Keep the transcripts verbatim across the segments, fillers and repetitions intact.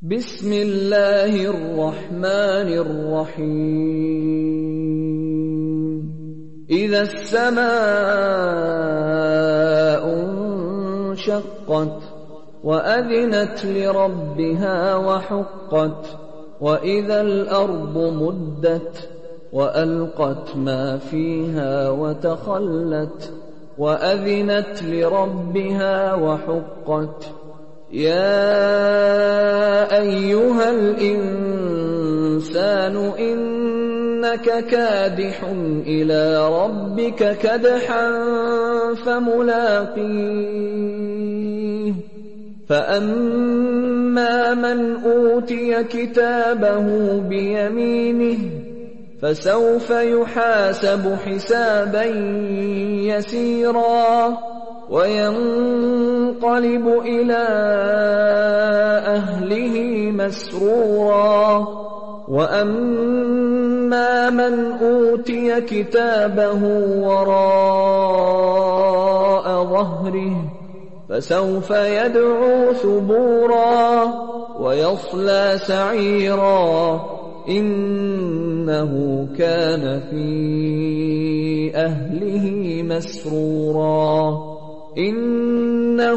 بسم الله الرحمن الرحيم إذا السماء انشقت وأذنت لربها وحقت وإذا الأرض مدت وألقت ما فيها وتخلت وأذنت لربها وحقت يا أيها الإنسان إنك كادح إلى ربك كدحا فملاقيه فأما من أوتي كتابه بيمينه فسوف يحاسب حسابا يسيرا وينقلب إلى أهله مسرورا وأما من أوتي كتابه وراء ظهره فسوف يدعو ثبورا ويصلى سعيرا إنه كان في أهله مسرورا إنه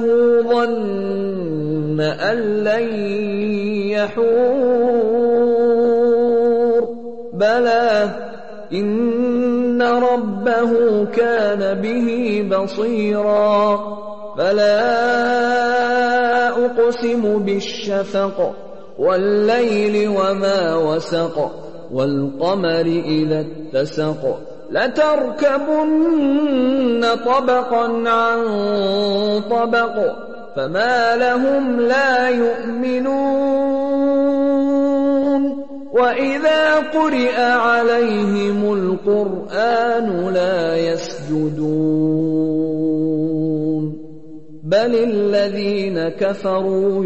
ظن أن لن يحور بلى إن ربه كان به بصيرا فلا أقسم بالشفق والليل وما وسق والقمر إذا اتسق لتركبن طبقا عن طبق فما لهم لا يؤمنون وإذا قرئ عليهم القرآن لا يسجدون بل الذين كفروا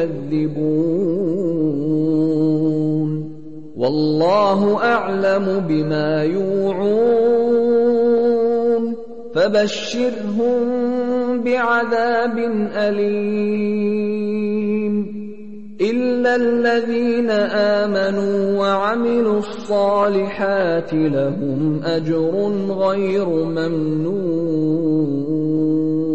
يكذبون والله أعلم بما يوعون فبشرهم بعذاب أليم إلا الذين آمنوا وعملوا الصالحات لهم أجر غير ممنون.